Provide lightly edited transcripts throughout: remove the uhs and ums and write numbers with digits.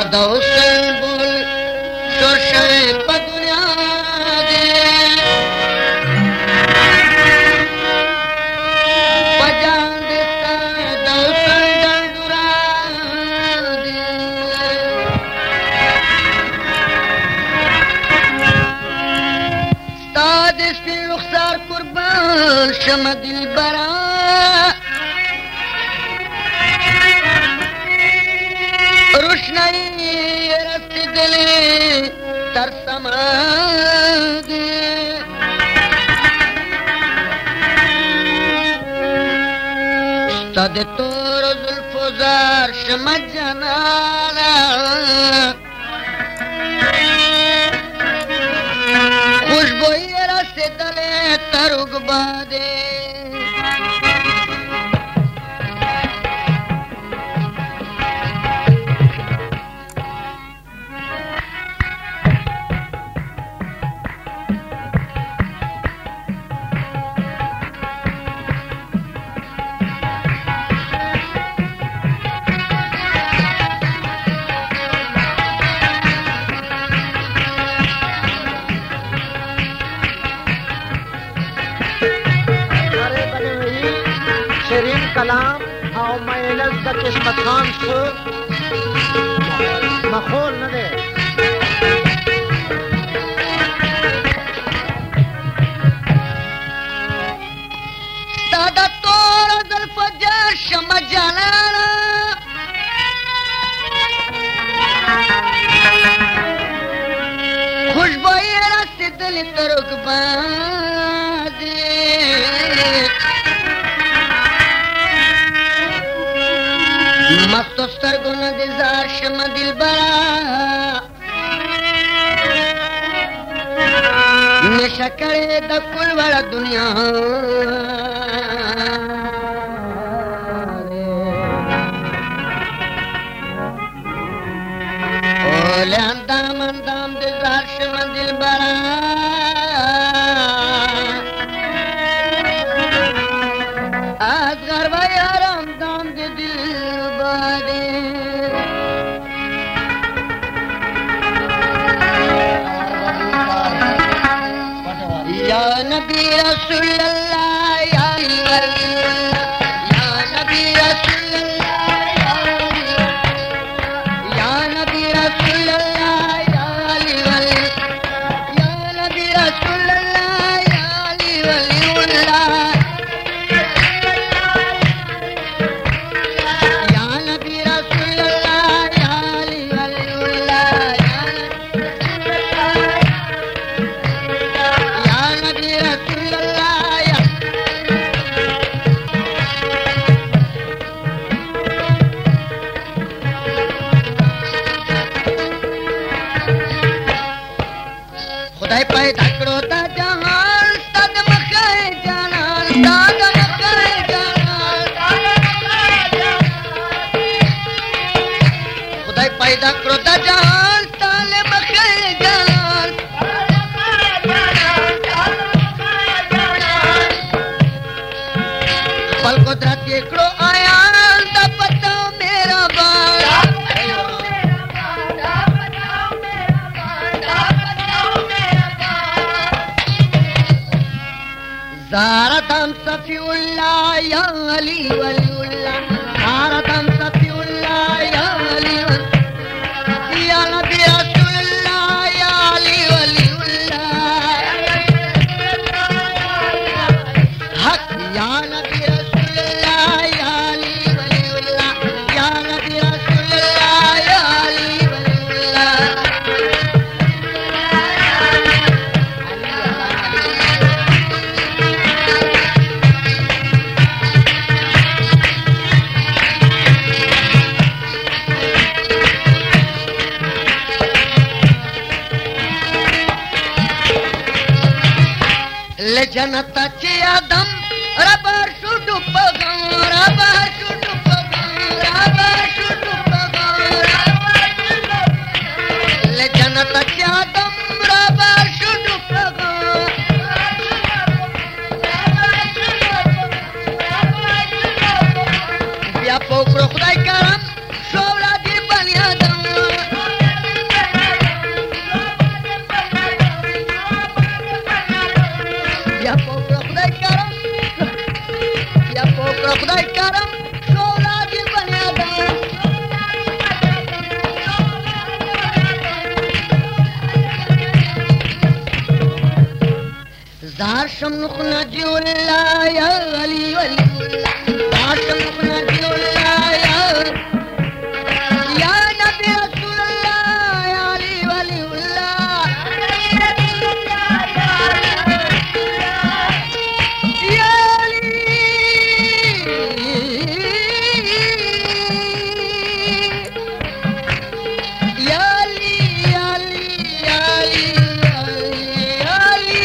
د حسین بول شور شوی په دنیا دی په جان دې ستا د حسین ډنډورا دی ستا د سپین رخسار قربان شمه دلبره روشنائی رسیدلی تر سماگی ستا د تور زلفو زار شمه جانانا خوشبوئی رسیدلی تر اگبادی کلام او مایلز د قسمت خان څو مخول نه دی ستا د تور زلفو جار شمه جانانا خوشبوئی رسیدلی تر اگبادی مستو سترګونه د زار شمه دلبره نشه کړې د کل وړه دنیا اوله اندام اندام د زار شمه دلبره ازغر و یارم دام د دلبره یا نبی رسول اللہ یا ولی یا نبی رسول اللہ یا نبی رسول اللہ یا علی ولی یا نبی رسول اللہ یا علی ولی اللہ خدای پیدا کړو دا جهان ستا د مخه جانان ستا د مخه جانان خدای پیدا کړو دا جهان ستا د مخه جانان خپل قدرت یې کړو آیان د پتا میرا بان زارتم صفی اللہ یا علی ولی اللہ زارتم صفی اللہ یا علی ولی یا نبی رسول اللہ یا علی ولی اللہ حق یا نبی رسول اللہ یا علی ولی اللہ یا نبی رسول اللہ یا علی ولی اللہ جنت چی آدم ربر شوډو پغم ربر شوډو پغم ربر شوډو پغم le جنت چی آدم ربر شوډو پغم بیا په خدای کرم شوړه دی بنی آدم شمخ نجي ولا يا ولي ولي دار شمخ نجي ولا يا نبي رسول الله يا علي ولي الله يا علي يا علي يا علي يا علي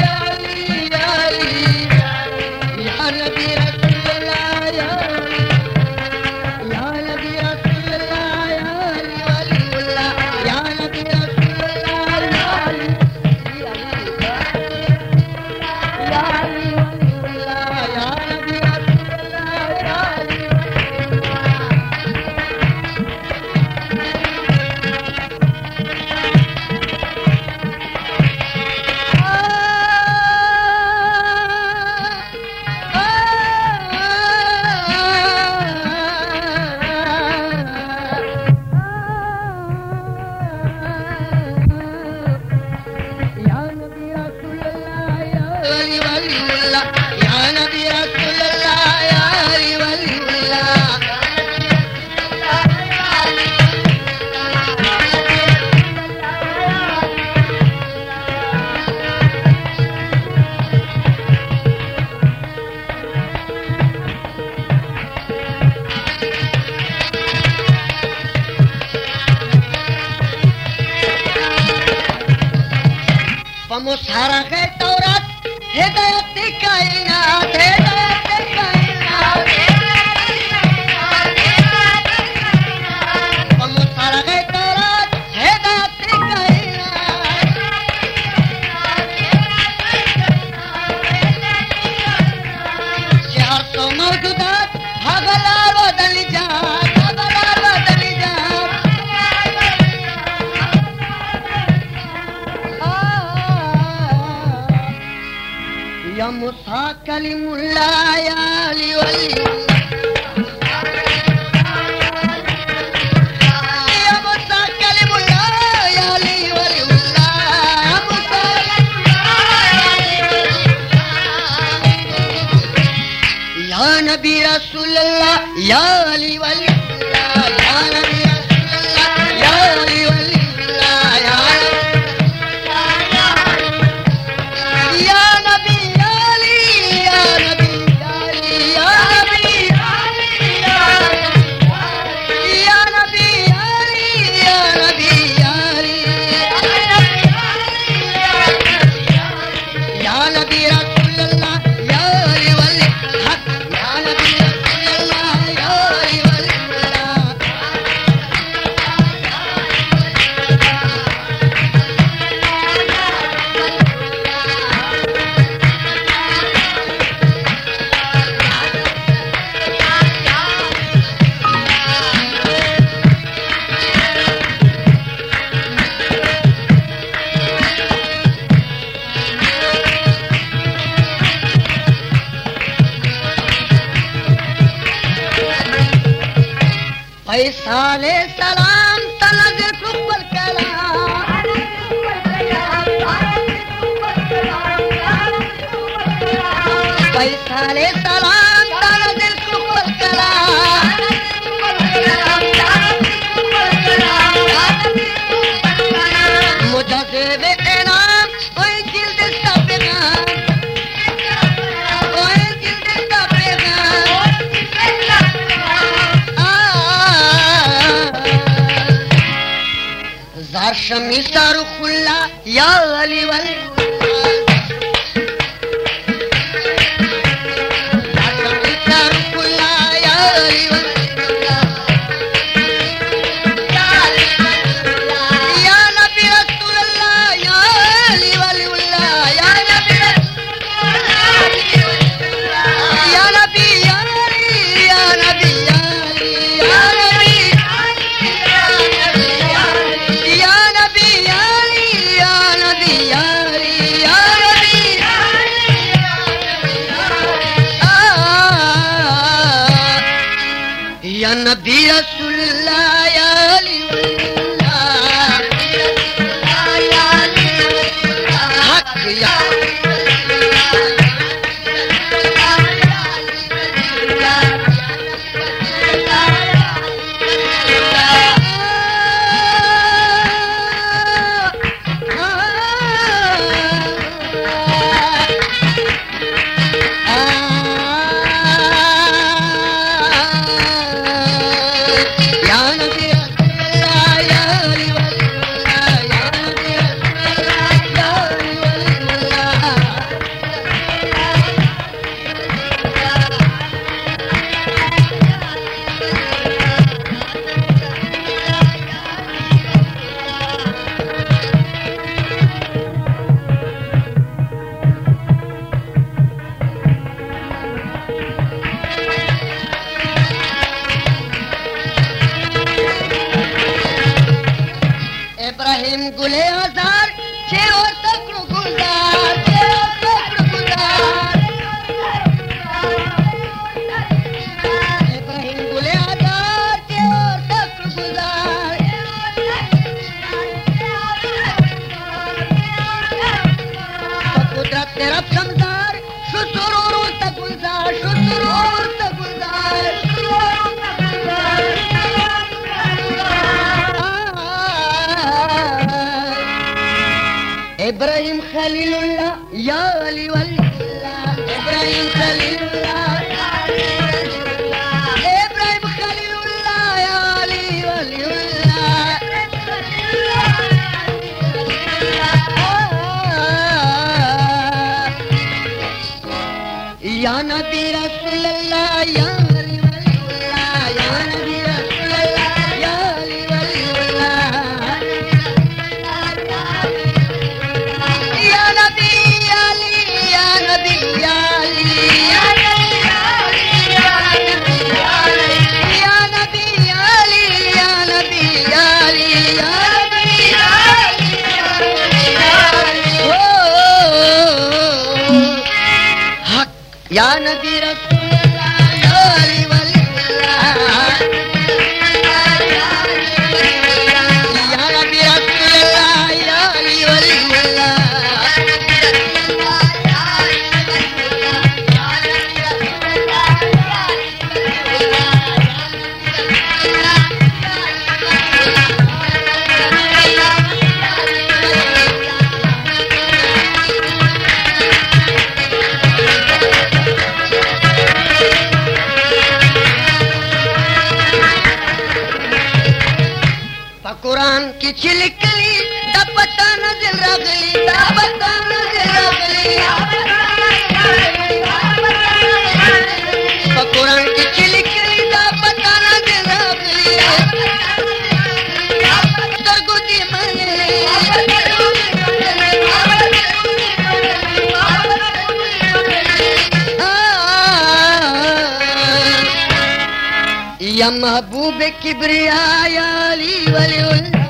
ومصهرة التوراة هداية الكائنات هداية الكائنات ومصهرة التوراة هداية الكائنات شعرت موجودات هذا الأرض اللي جات هذا الأرض اللي جات يا مصحى كلم الله يا علي ولي يا مصحى كلم الله يا علي ولي الله يا مصحى يا نبي رسول الله يا علي ولي الله يا نبي رسول الله يا علي ولي الله يا فيصل سلام تنزل فوق الكلام فيصل سلام تنزل فوق الكلام مجذب انام وجلد السابقان وجلد السابقان زار شمي صاروخ الله يا علي ولي يا Ibrahim गुले हजार छे और तकड़ गुजार छे और तकड़ गुजार इब्राहिम गुले हजार छे और तकड़ गुजार कुदरत तेरा समझदार शुसुरूर तक गुजार शुसुरूर तक गुजार इब्राहिम खलीलुल्लाह या अली वलीउल्लाह इब्राहिम खलीलुल्लाह इब्राहिम खलीलुल्लाह या अली वलीउल्लाह या नबी रसूलुल्लाह या अली वलीउल्लाह या नबी रसूलुल्लाह या अली वलीउल्लाह या नबी अली या नबी अली या नबी अली या नबी अली या या नबी रसूलुल्लाह या अली वलीउल्लाह या नबी रसूलुल्लाह या अली वलीउल्लाह कुरान की छिलकली दपता नजर रगली दपता नजर रगली कुरान की छिलकली दपता नजर रगली तरगुदी मने या महबूब किबरिया या अली वलीउल्लाह